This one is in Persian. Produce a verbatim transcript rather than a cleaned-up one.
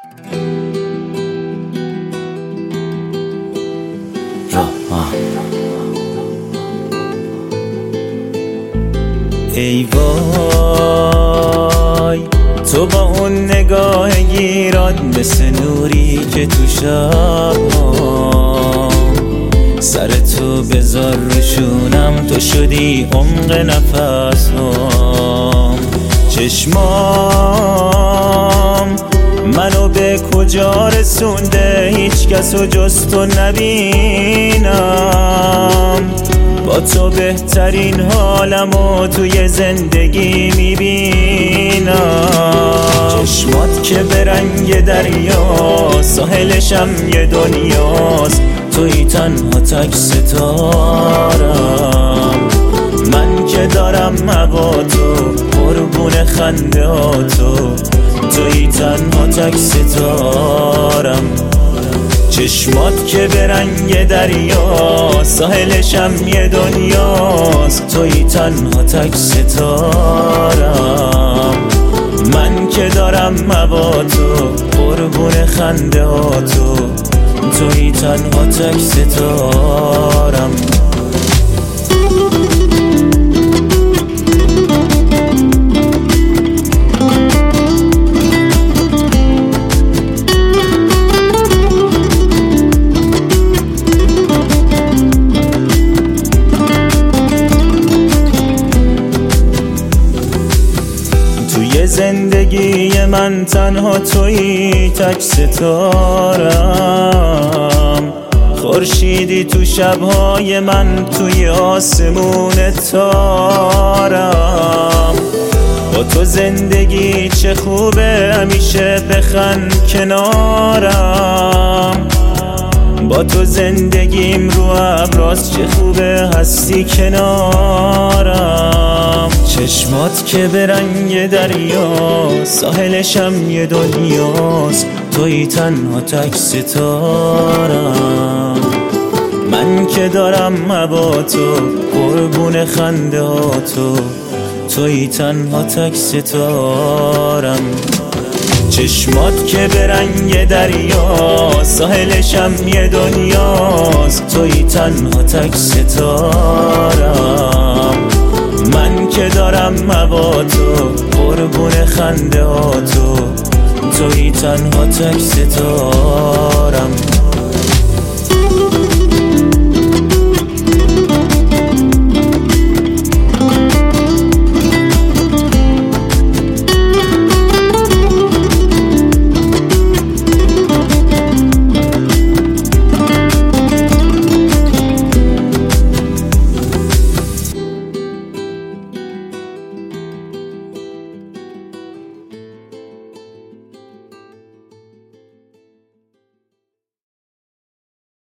ای وای تو با اون نگاه گیرات مثل نوری که تو شب‌ها، سر تو بذار روشونم، تو شدی عمق نفسام. چشمام منو به کجا رسونده، هیچ کسو جز تو نبینم. با تو بهترین حالمو توی زندگی میبینم. چشمات که به رنگ دریا، ساحلشم یه دنیاست، توی تنها تک ستارم. من که دارم هوا تو، قربون خنده ها تو، توی تنها تک ستارم. چشمات که به رنگ دریا، ساحلشم یه دنیاست، توی تنها تک ستارم. من که دارم هوا تو، قربون خنده ها تو، توی تنها تک ستارم. زندگی من تنها تویی تک ستارم. خورشیدی تو شبهای من، توی آسمون تارم. با تو زندگی چه خوبه، همیشه بخند کنارم. با تو زندگیم رو ابراست، چه خوبه هستی کنارم. چشمات که به رنگ دریا، ساحلشم یه دنیاست، توی تنها تک ستارم. من که دارم هوا تو، قربون خنده ها تو، توی تنها تک ستارم. چشمات که به رنگ دریا، ساحلشم یه دنیاست، توی تنها تک ستارم. من که دارم هوا تو، قربون خنده ها تو، توی تنها تک ستارم.